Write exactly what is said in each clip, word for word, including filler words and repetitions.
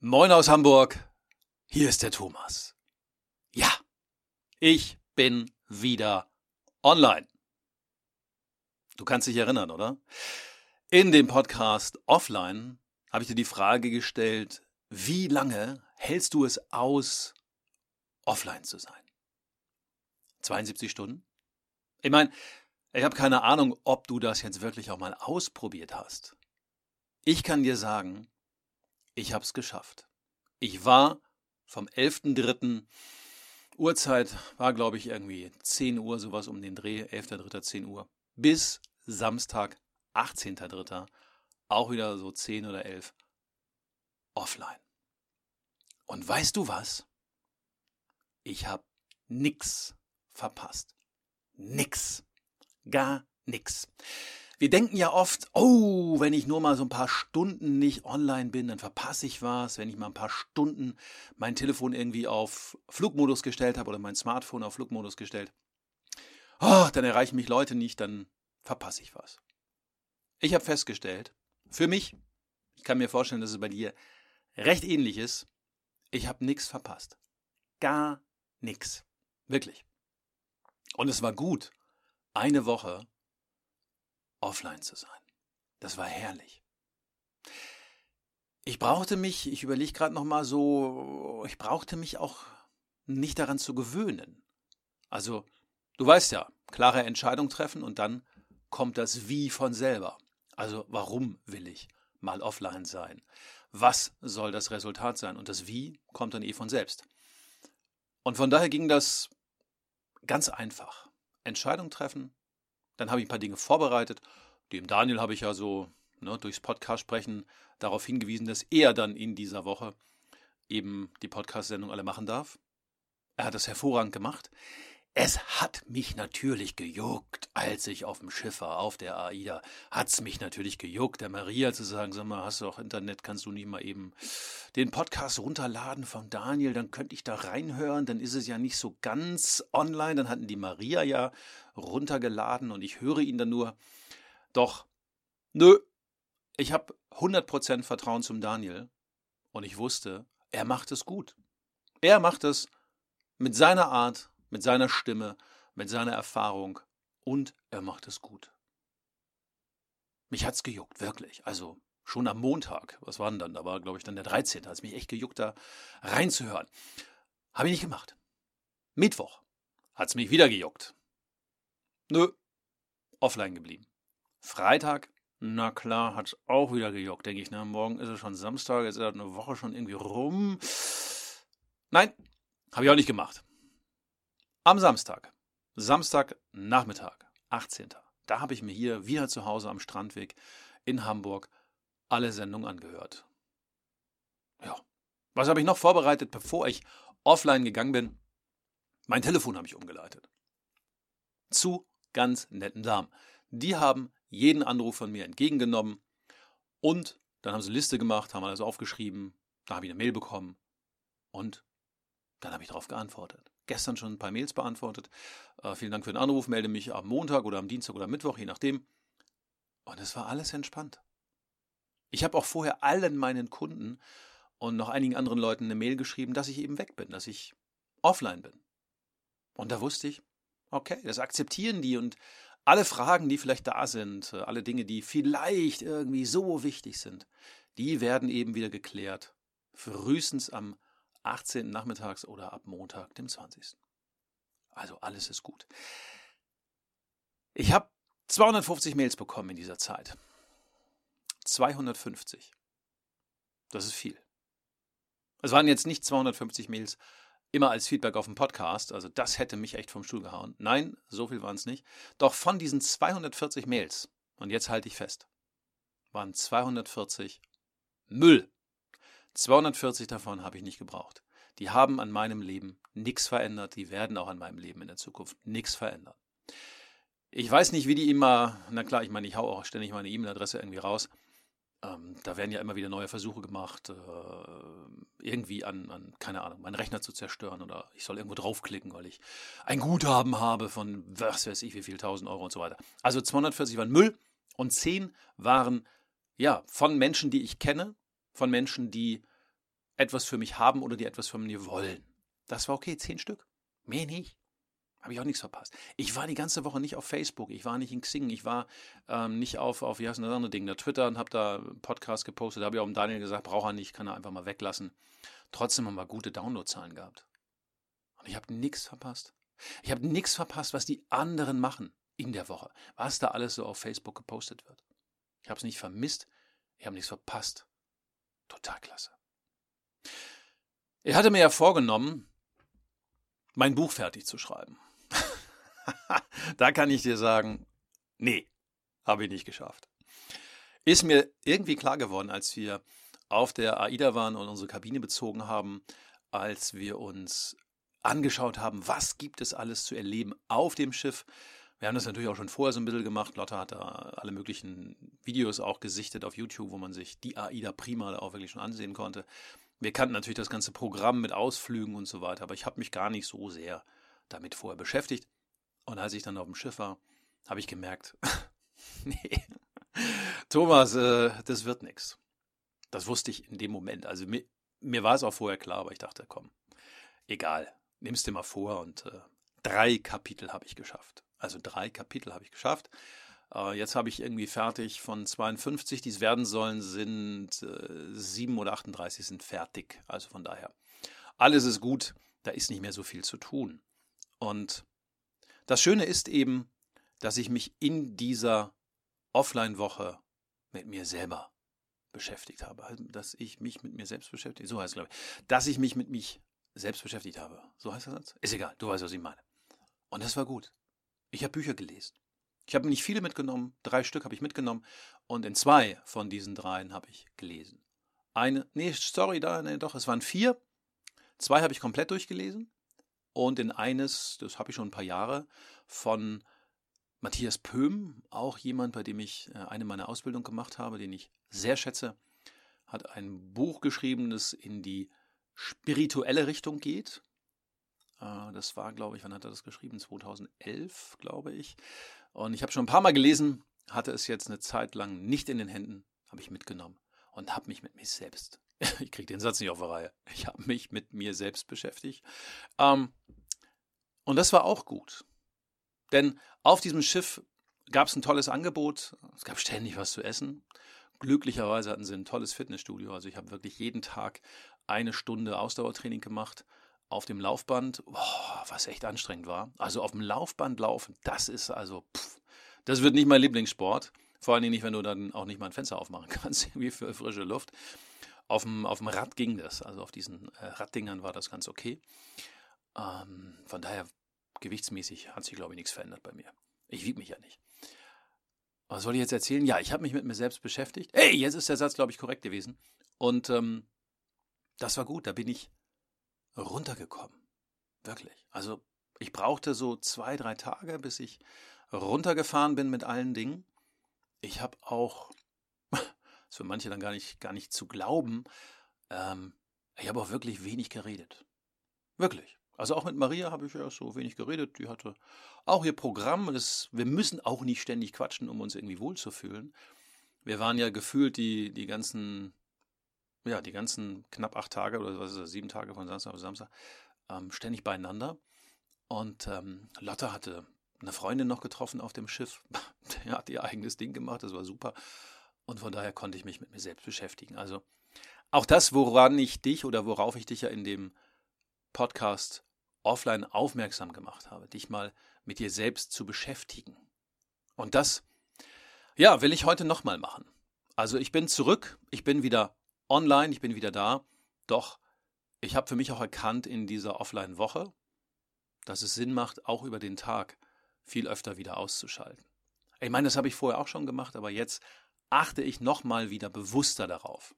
Moin aus Hamburg, hier ist der Thomas. Ja, ich bin wieder online. Du kannst dich erinnern, oder? In dem Podcast Offline habe ich dir die Frage gestellt, wie lange hältst du es aus, offline zu sein? zweiundsiebzig Stunden? Ich meine, ich habe keine Ahnung, ob du das jetzt wirklich auch mal ausprobiert hast. Ich kann dir sagen, ich habe es geschafft. Ich war vom elften dritten Uhrzeit, war glaube ich irgendwie zehn Uhr, sowas um den Dreh, elfter dritter zehn Uhr, bis Samstag, achtzehnter dritter auch wieder so zehn oder elf, offline. Und weißt du was? Ich habe nix verpasst. Nix. Gar nix. Wir denken ja oft, oh, wenn ich nur mal so ein paar Stunden nicht online bin, dann verpasse ich was. Wenn ich mal ein paar Stunden mein Telefon irgendwie auf Flugmodus gestellt habe oder mein Smartphone auf Flugmodus gestellt, oh, dann erreichen mich Leute nicht, dann verpasse ich was. Ich habe festgestellt, für mich, ich kann mir vorstellen, dass es bei dir recht ähnlich ist, ich habe nichts verpasst. Gar nichts. Wirklich. Und es war gut, eine Woche offline zu sein. Das war herrlich. Ich brauchte mich, ich überlege gerade nochmal so, ich brauchte mich auch nicht daran zu gewöhnen. Also, du weißt ja, klare Entscheidung treffen und dann kommt das Wie von selber. Also, warum will ich mal offline sein? Was soll das Resultat sein? Und das Wie kommt dann eh von selbst. Und von daher ging das ganz einfach. Entscheidung treffen, dann habe ich ein paar Dinge vorbereitet. Dem Daniel habe ich ja so ne, durchs Podcast sprechen darauf hingewiesen, dass er dann in dieser Woche eben die Podcast-Sendung alle machen darf. Er hat das hervorragend gemacht. Es hat mich natürlich gejuckt, als ich auf dem Schiff war, auf der AIDA, hat es mich natürlich gejuckt, der Maria zu sagen, sag mal, hast du auch Internet, kannst du nicht mal eben den Podcast runterladen von Daniel, dann könnte ich da reinhören, dann ist es ja nicht so ganz online, dann hatten die Maria ja runtergeladen und ich höre ihn dann nur. Doch, nö, ich habe hundert Prozent Vertrauen zum Daniel und ich wusste, er macht es gut. Er macht es mit seiner Art, mit seiner Stimme, mit seiner Erfahrung und er macht es gut. Mich hat's gejuckt, wirklich. Also schon am Montag, was war denn dann? Da war, glaube ich, dann der dreizehnte hat es mich echt gejuckt, da reinzuhören. Habe ich nicht gemacht. Mittwoch hat es mich wieder gejuckt. Nö, offline geblieben. Freitag, na klar, hat es auch wieder gejuckt, denke ich. Na, morgen ist es schon Samstag, jetzt ist eine Woche schon irgendwie rum. Nein, habe ich auch nicht gemacht. Am Samstag, Samstagnachmittag, achtzehnter Da habe ich mir hier wieder zu Hause am Strandweg in Hamburg alle Sendungen angehört. Ja, was habe ich noch vorbereitet, bevor ich offline gegangen bin? Mein Telefon habe ich umgeleitet. Zu ganz netten Damen. Die haben jeden Anruf von mir entgegengenommen und dann haben sie eine Liste gemacht, haben alles aufgeschrieben, da habe ich eine Mail bekommen und dann habe ich darauf geantwortet. Gestern schon ein paar Mails beantwortet. Äh, vielen Dank für den Anruf, melde mich am Montag oder am Dienstag oder am Mittwoch, je nachdem. Und es war alles entspannt. Ich habe auch vorher allen meinen Kunden und noch einigen anderen Leuten eine Mail geschrieben, dass ich eben weg bin, dass ich offline bin. Und da wusste ich, okay, das akzeptieren die und alle Fragen, die vielleicht da sind, alle Dinge, die vielleicht irgendwie so wichtig sind, die werden eben wieder geklärt. Frühestens am achtzehnten nachmittags oder ab Montag, dem zwanzigsten Also alles ist gut. Ich habe zweihundertfünfzig Mails bekommen in dieser Zeit. zweihundertfünfzig. Das ist viel. Es waren jetzt nicht zweihundertfünfzig Mails immer als Feedback auf dem Podcast, also das hätte mich echt vom Stuhl gehauen. Nein, so viel waren es nicht. Doch von diesen zweihundertvierzig Mails, und jetzt halte ich fest, waren zweihundertvierzig Müll. zweihundertvierzig davon habe ich nicht gebraucht. Die haben an meinem Leben nichts verändert. Die werden auch an meinem Leben in der Zukunft nichts verändern. Ich weiß nicht, wie die immer, na klar, ich meine, ich haue auch ständig meine E-Mail-Adresse irgendwie raus. Ähm, da werden ja immer wieder neue Versuche gemacht, äh, irgendwie an, an, keine Ahnung, meinen Rechner zu zerstören oder ich soll irgendwo draufklicken, weil ich ein Guthaben habe von was weiß ich wie viel, tausend Euro und so weiter. Also zweihundertvierzig waren Müll und zehn waren, ja, von Menschen, die ich kenne, von Menschen, die etwas für mich haben oder die etwas von mir wollen. Das war okay, zehn Stück. Mehr nicht. Habe ich auch nichts verpasst. Ich war die ganze Woche nicht auf Facebook, ich war nicht in Xing, ich war ähm, nicht auf, auf, wie heißt denn das andere Ding, da Twitter und habe da einen Podcast gepostet. Da habe ich auch dem Daniel gesagt, braucht er nicht, kann er einfach mal weglassen. Trotzdem haben wir gute Downloadzahlen gehabt. Und ich habe nichts verpasst. Ich habe nichts verpasst, was die anderen machen in der Woche. Was da alles so auf Facebook gepostet wird. Ich habe es nicht vermisst, ich habe nichts verpasst. Total klasse. Ich hatte mir ja vorgenommen, mein Buch fertig zu schreiben. Da kann ich dir sagen, nee, habe ich nicht geschafft. Ist mir irgendwie klar geworden, als wir auf der AIDA waren und unsere Kabine bezogen haben, als wir uns angeschaut haben, was gibt es alles zu erleben auf dem Schiff. Wir haben das natürlich auch schon vorher so ein bisschen gemacht. Lotta hat da alle möglichen Videos auch gesichtet auf YouTube, wo man sich die AIDA prima auch wirklich schon ansehen konnte. Wir kannten natürlich das ganze Programm mit Ausflügen und so weiter, aber ich habe mich gar nicht so sehr damit vorher beschäftigt. Und als ich dann auf dem Schiff war, habe ich gemerkt, nee, Thomas, äh, das wird nichts. Das wusste ich in dem Moment. Also mir, mir war es auch vorher klar, aber ich dachte, komm, egal, nimm's dir mal vor. Und äh, drei Kapitel habe ich geschafft. Also drei Kapitel habe ich geschafft. Äh, jetzt habe ich irgendwie fertig von zweiundfünfzig, die es werden sollen, sind äh, sieben oder achtunddreißig sind fertig. Also von daher, alles ist gut, da ist nicht mehr so viel zu tun. Und das Schöne ist eben, dass ich mich in dieser Offline-Woche mit mir selber beschäftigt habe. Also, dass ich mich mit mir selbst beschäftige, so heißt es, glaube ich. Dass ich mich mit mich selbst beschäftigt habe. So heißt das Satz? Ist egal, du weißt, was ich meine. Und das war gut. Ich habe Bücher gelesen. Ich habe nicht viele mitgenommen, drei Stück habe ich mitgenommen und in zwei von diesen dreien habe ich gelesen. Eine, nee, sorry, da, nee, doch, es waren vier. Zwei habe ich komplett durchgelesen und in eines, das habe ich schon ein paar Jahre, von Matthias Pöhm, auch jemand, bei dem ich eine meiner Ausbildung gemacht habe, den ich sehr schätze, hat ein Buch geschrieben, das in die spirituelle Richtung geht. Das war, glaube ich, wann hat er das geschrieben? zweitausendelf, glaube ich. Und ich habe schon ein paar Mal gelesen, hatte es jetzt eine Zeit lang nicht in den Händen, habe ich mitgenommen und habe mich mit mir selbst, ich kriege den Satz nicht auf die Reihe, ich habe mich mit mir selbst beschäftigt. Ähm, und das war auch gut. Denn auf diesem Schiff gab es ein tolles Angebot, es gab ständig was zu essen. Glücklicherweise hatten sie ein tolles Fitnessstudio, also ich habe wirklich jeden Tag eine Stunde Ausdauertraining gemacht auf dem Laufband, boah, was echt anstrengend war. Also auf dem Laufband laufen, das ist also, pff, das wird nicht mein Lieblingssport. Vor allen Dingen nicht, wenn du dann auch nicht mal ein Fenster aufmachen kannst, irgendwie für frische Luft. Auf dem, auf dem Rad ging das, also auf diesen äh, Raddingern war das ganz okay. Ähm, von daher, gewichtsmäßig hat sich, glaube ich, nichts verändert bei mir. Ich wiege mich ja nicht. Was soll ich jetzt erzählen? Ja, ich habe mich mit mir selbst beschäftigt. Hey, jetzt ist der Satz, glaube ich, korrekt gewesen. Und ähm, das war gut, da bin ich runtergekommen. Wirklich. Also ich brauchte so zwei, drei Tage, bis ich runtergefahren bin mit allen Dingen. Ich habe auch, das ist für manche dann gar nicht, gar nicht zu glauben, ähm, ich habe auch wirklich wenig geredet. Wirklich. Also auch mit Maria habe ich ja so wenig geredet. Die hatte auch ihr Programm. Das, wir müssen auch nicht ständig quatschen, um uns irgendwie wohlzufühlen. Wir waren ja gefühlt die, die ganzen, ja, die ganzen knapp acht Tage oder was ist das, sieben Tage von Samstag bis Samstag, ähm, ständig beieinander. Und ähm, Lotta hatte eine Freundin noch getroffen auf dem Schiff. Der hat ihr eigenes Ding gemacht, das war super. Und von daher konnte ich mich mit mir selbst beschäftigen. Also auch das, woran ich dich oder worauf ich dich ja in dem Podcast offline aufmerksam gemacht habe, dich mal mit dir selbst zu beschäftigen. Und das, ja, will ich heute nochmal machen. Also ich bin zurück, ich bin wieder online, ich bin wieder da, doch ich habe für mich auch erkannt in dieser Offline-Woche, dass es Sinn macht, auch über den Tag viel öfter wieder auszuschalten. Ich meine, das habe ich vorher auch schon gemacht, aber jetzt achte ich nochmal wieder bewusster darauf.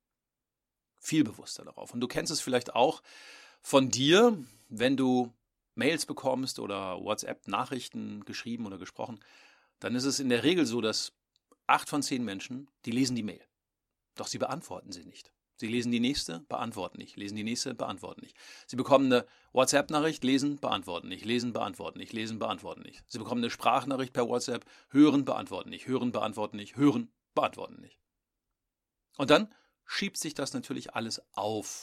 Viel bewusster darauf. Und du kennst es vielleicht auch von dir, wenn du Mails bekommst oder WhatsApp-Nachrichten geschrieben oder gesprochen, dann ist es in der Regel so, dass acht von zehn Menschen, die lesen die Mail. Doch sie beantworten sie nicht. Sie lesen die nächste, beantworten nicht. Lesen die nächste, beantworten nicht. Sie bekommen eine WhatsApp-Nachricht, lesen, beantworten nicht. Lesen, beantworten nicht. Lesen, beantworten nicht. Sie bekommen eine Sprachnachricht per WhatsApp, hören, beantworten nicht. Hören, beantworten nicht. Hören, beantworten nicht. Und dann schiebt sich das natürlich alles auf.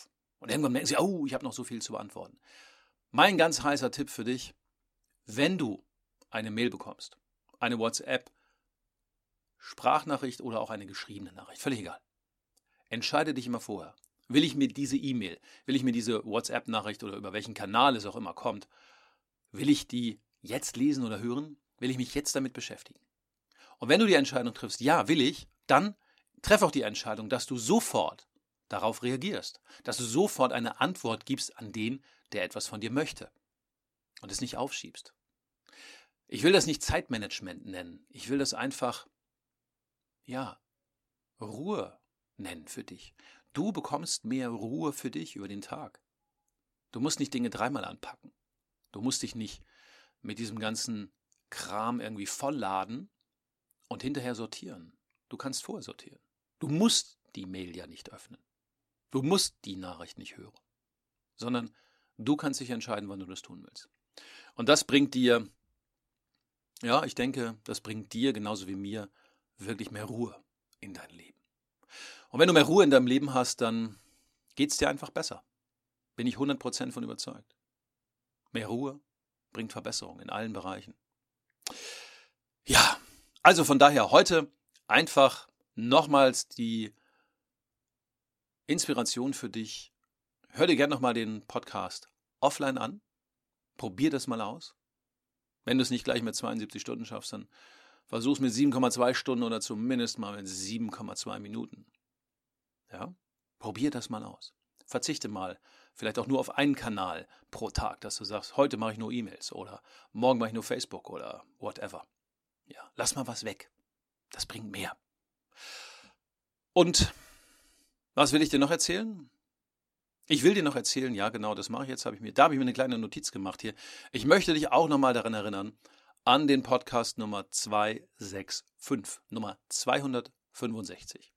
Und irgendwann merken sie, oh, ich habe noch so viel zu beantworten. Mein ganz heißer Tipp für dich, wenn du eine Mail bekommst, eine WhatsApp, Sprachnachricht oder auch eine geschriebene Nachricht, völlig egal. Entscheide dich immer vorher. Will ich mir diese E-Mail, will ich mir diese WhatsApp-Nachricht oder über welchen Kanal es auch immer kommt, will ich die jetzt lesen oder hören? Will ich mich jetzt damit beschäftigen? Und wenn du die Entscheidung triffst, ja, will ich, dann treff auch die Entscheidung, dass du sofort darauf reagierst, dass du sofort eine Antwort gibst an den, der etwas von dir möchte und es nicht aufschiebst. Ich will das nicht Zeitmanagement nennen, ich will das einfach, ja, Ruhe nennen für dich. Du bekommst mehr Ruhe für dich über den Tag. Du musst nicht Dinge dreimal anpacken. Du musst dich nicht mit diesem ganzen Kram irgendwie vollladen und hinterher sortieren. Du kannst vorher sortieren. Du musst die Mail ja nicht öffnen. Du musst die Nachricht nicht hören, sondern du kannst dich entscheiden, wann du das tun willst. Und das bringt dir, ja, ich denke, das bringt dir genauso wie mir wirklich mehr Ruhe in dein Leben. Und wenn du mehr Ruhe in deinem Leben hast, dann geht es dir einfach besser. Bin ich hundert Prozent von überzeugt. Mehr Ruhe bringt Verbesserung in allen Bereichen. Ja, also von daher heute einfach nochmals die Inspiration für dich. Hör dir gerne nochmal den Podcast offline an. Probier das mal aus. Wenn du es nicht gleich mit zweiundsiebzig Stunden schaffst, dann versuch es mit sieben Komma zwei Stunden oder zumindest mal mit sieben Komma zwei Minuten. Ja, probier das mal aus. Verzichte mal vielleicht auch nur auf einen Kanal pro Tag, dass du sagst, heute mache ich nur E-Mails oder morgen mache ich nur Facebook oder whatever. Ja, lass mal was weg. Das bringt mehr. Und was will ich dir noch erzählen? Ich will dir noch erzählen, ja genau, das mache ich jetzt, habe ich mir, da habe ich mir eine kleine Notiz gemacht hier. Ich möchte dich auch nochmal daran erinnern, an den Podcast Nummer zweihunderfünfundsechzig, Nummer zweihundertfünfundsechzig.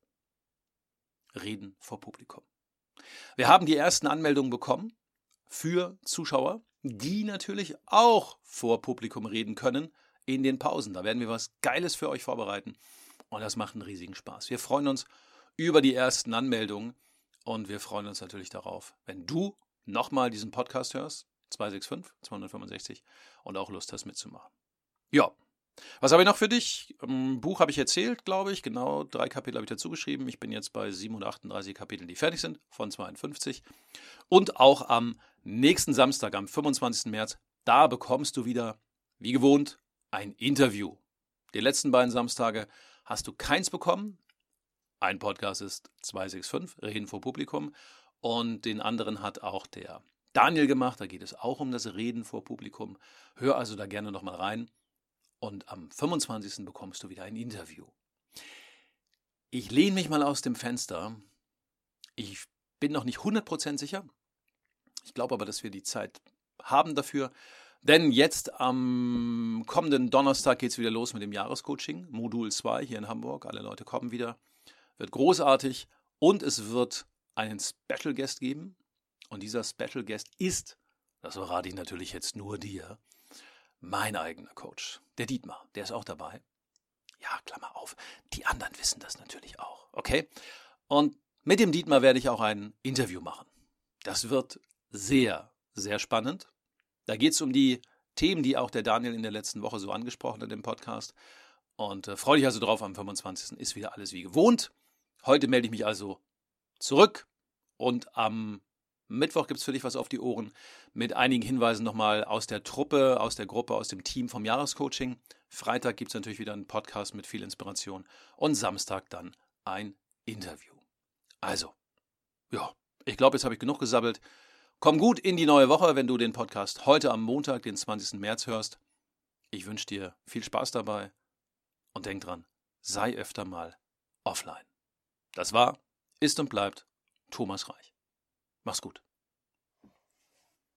Reden vor Publikum. Wir haben die ersten Anmeldungen bekommen für Zuschauer, die natürlich auch vor Publikum reden können in den Pausen. Da werden wir was Geiles für euch vorbereiten und das macht einen riesigen Spaß. Wir freuen uns über die ersten Anmeldungen und wir freuen uns natürlich darauf, wenn du nochmal diesen Podcast hörst, zweihunderfünfundsechzig, zweihundertfünfundsechzig und auch Lust hast mitzumachen. Ja. Was habe ich noch für dich? Ein Buch habe ich erzählt, glaube ich. Genau, drei Kapitel habe ich dazu geschrieben. Ich bin jetzt bei siebenhundertachtunddreißig Kapiteln, die fertig sind, von zweiundfünfzig. Und auch am nächsten Samstag, am fünfundzwanzigsten März, da bekommst du wieder, wie gewohnt, ein Interview. Die letzten beiden Samstage hast du keins bekommen. Ein Podcast ist zweihunderfünfundsechzig, Reden vor Publikum. Und den anderen hat auch der Daniel gemacht. Da geht es auch um das Reden vor Publikum. Hör also da gerne nochmal rein. Und am fünfundzwanzigsten bekommst du wieder ein Interview. Ich lehne mich mal aus dem Fenster. Ich bin noch nicht hundert Prozent sicher. Ich glaube aber, dass wir die Zeit haben dafür. Denn jetzt am kommenden Donnerstag geht es wieder los mit dem Jahrescoaching. Modul zwei hier in Hamburg. Alle Leute kommen wieder. Wird großartig. Und es wird einen Special Guest geben. Und dieser Special Guest ist, das verrate ich natürlich jetzt nur dir, mein eigener Coach, der Dietmar, der ist auch dabei. Ja, Klammer auf, die anderen wissen das natürlich auch, okay? Und mit dem Dietmar werde ich auch ein Interview machen. Das wird sehr, sehr spannend. Da geht es um die Themen, die auch der Daniel in der letzten Woche so angesprochen hat im Podcast. Und äh, freue dich also drauf, am fünfundzwanzigsten ist wieder alles wie gewohnt. Heute melde ich mich also zurück und am Mittwoch gibt es für dich was auf die Ohren mit einigen Hinweisen nochmal aus der Truppe, aus der Gruppe, aus dem Team vom Jahrescoaching. Freitag gibt es natürlich wieder einen Podcast mit viel Inspiration und Samstag dann ein Interview. Also, ja, ich glaube, jetzt habe ich genug gesabbelt. Komm gut in die neue Woche, wenn du den Podcast heute am Montag, den zwanzigsten März hörst. Ich wünsche dir viel Spaß dabei und denk dran, sei öfter mal offline. Das war, ist und bleibt Thomas Reich. Mach's gut.